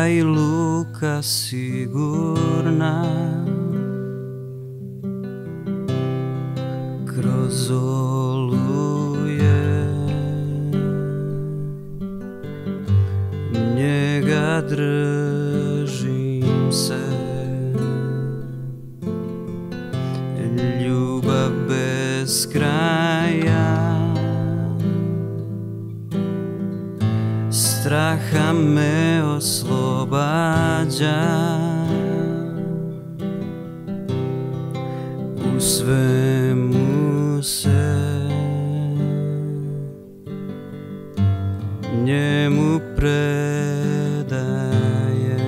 i luka sigurna, kroz oluje njega držim se. Ljubav bez kraja straha me oslobađa, u svemu se njemu predaje.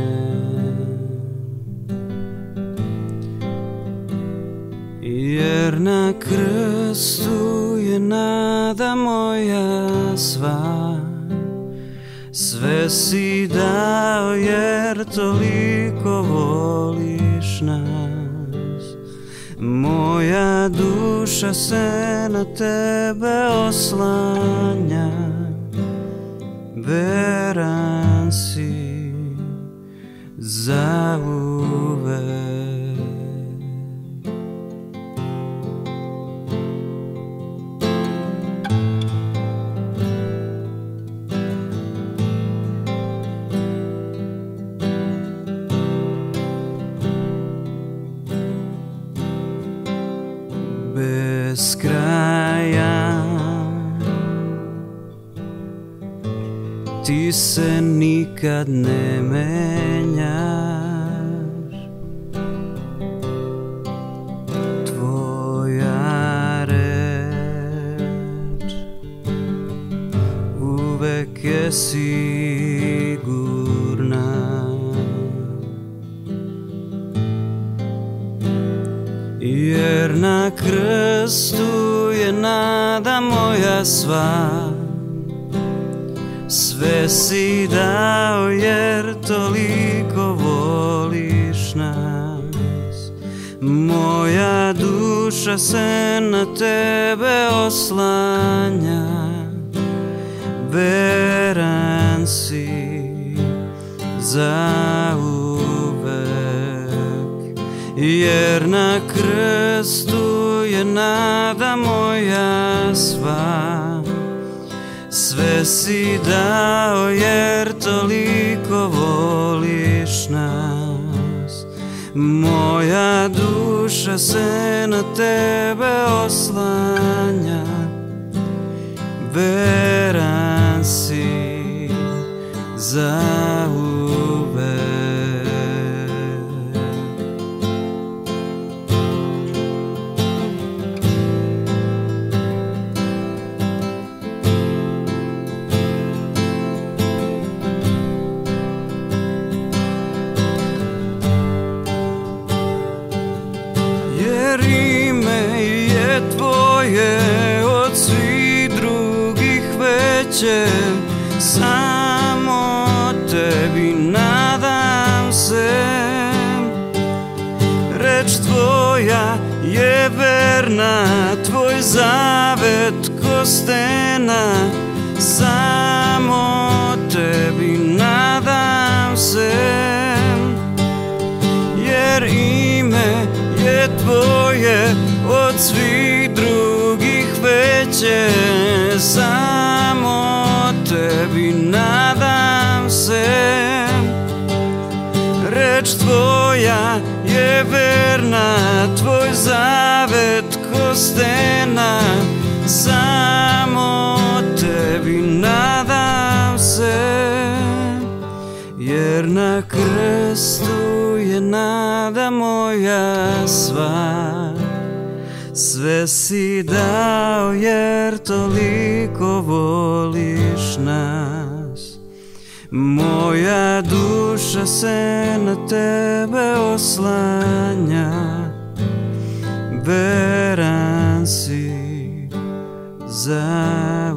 Jer na krstu je nada moja sva, sve si dao jer toliko voliš nas. Moja duša se na tebe oslanja, veran si zauvek. Bez kraja ti se nikad ne menjaš, tvoja reč uvek je sigurna. Jer na krstu je nada moja sva, sve si dao jer toliko voliš nas. Moja duša se na tebe oslanja, veran si zauvek. Jer na krstu je nada moja sva, sve si dao jer toliko voliš nas. Moja duša se na tebe oslanja, veran si zauvek. Jer ime je tvoje od svih drugih veće, samo tebi nadam se. Reč tvoja je verna, tvoj zavet ko stena, samo tebi nadam se. Jer ime je tvoje od svih drugih veće, samo tebi nadam se. Reč tvoja je verna, tvoj zavet ko stena, samo tebi nadam se. Jer na krstu je nada moja sva, sve si dao jer toliko voliš nas. Moja duša se na tebe oslanja, veran si za